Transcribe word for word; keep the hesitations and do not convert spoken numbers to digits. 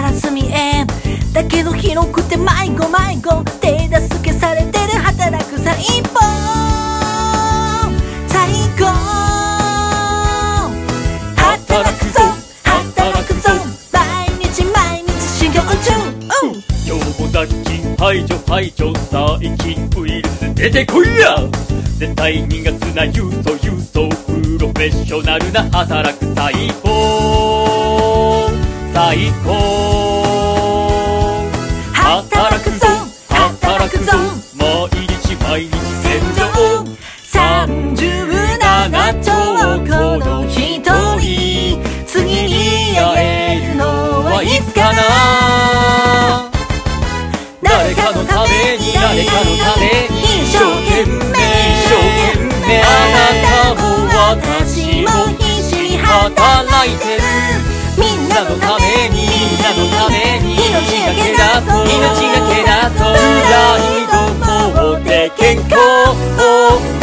から隅へ。だけど広くて迷子迷子、手助けされてる働く細胞、最高。働くぞ働くぞ、毎日毎日修行中。 予防雑菌排除排除、細菌ウイルス出てこいや。絶対苦手な郵送郵送、プロフェッショナルな働く細胞、最高。働くぞ働くぞ、毎日毎日洗浄。 さんじゅうななちょうこのひとり、次に会えるのはいつかな。誰かのために誰かのために一生懸命一生懸命、 あなたも私も必死に働いてる。みんなのためにみんなのために、命がけだと命がけだと、プライド持って健康を